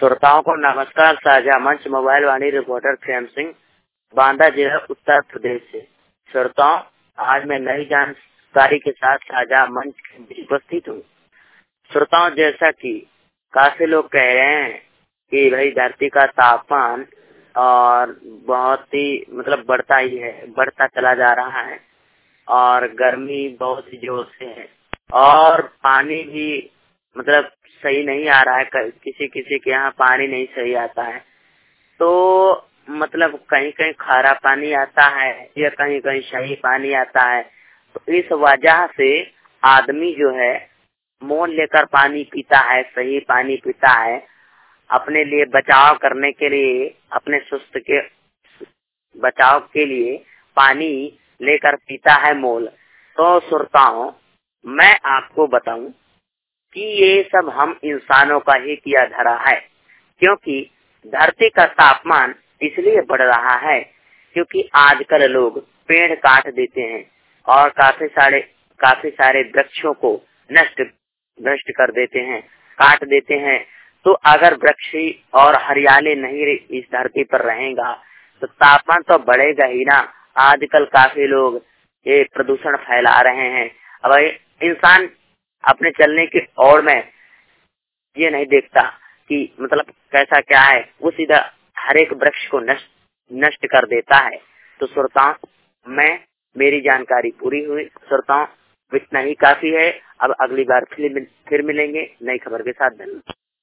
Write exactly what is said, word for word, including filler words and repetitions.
श्रोताओं को नमस्कार। साझा मंच मोबाइल वाणी रिपोर्टर खेम सिंह, बांदा जिला, उत्तर प्रदेश से। श्रोताओं, आज मैं नई जानकारी के साथ साझा मंच में उपस्थित हूँ। श्रोताओं, जैसा कि काफी लोग कह रहे हैं कि भाई धरती का तापमान और बहुत ही मतलब बढ़ता ही है, बढ़ता चला जा रहा है और गर्मी बहुत ही जोर से है और पानी भी मतलब सही नहीं आ रहा है। किसी किसी के यहाँ पानी नहीं सही आता है, तो मतलब कहीं कहीं खारा पानी आता है या कहीं कहीं सही पानी आता है। तो इस वजह से आदमी जो है मोल लेकर पानी पीता है, सही पानी पीता है। अपने लिए बचाव करने के लिए, अपने सुस्त के बचाव के लिए पानी लेकर पीता है मोल। तो श्रोताओं, मैं आपको बताऊं कि ये सब हम इंसानों का ही किया धरा है, क्योंकि धरती का तापमान इसलिए बढ़ रहा है क्योंकि आजकल लोग पेड़ काट देते हैं और काफी सारे काफी सारे वृक्षों को नष्ट नष्ट कर देते हैं, काट देते हैं। तो अगर वृक्ष और हरियाली नहीं इस धरती पर रहेगा तो तापमान तो बढ़ेगा ही ना। आजकल काफी लोग ये प्रदूषण फैला रहे हैं। अब इंसान अपने चलने की ओर में ये नहीं देखता कि मतलब कैसा क्या है, वो सीधा हर एक वृक्ष को नष्ट नष्ट कर देता है। तो श्रोताओं, मैं मेरी जानकारी पूरी हुई। श्रोताओं, इतना ही काफी है। अब अगली बार फिर फिर मिलेंगे नई खबर के साथ। धन्यवाद।